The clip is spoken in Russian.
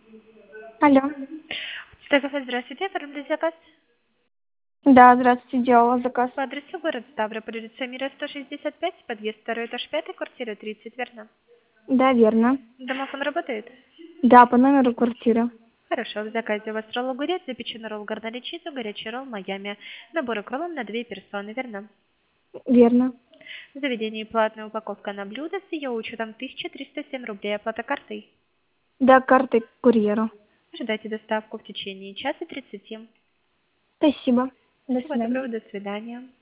Алло. Стекофе, здравствуйте, оформили заказ Да, здравствуйте, делала заказ. по адресу город Ставрополь, улица Мира, 165, подъезд 2, этаж 5, квартира 30, верно? Да, верно. Домофон работает? Да, по номеру квартиры. Хорошо, в заказе у вас ролл огурец, запеченный ролл горнолечицу, горячий ролл Майами. Набор укрола на 2 персоны, верно? Верно. В заведении платная упаковка на блюдо с ее учетом 1307 рублей, оплата картой. Да, картой курьеру. Ожидайте доставку в течение часа 30. Спасибо. До Всего свидания. доброго, до свидания.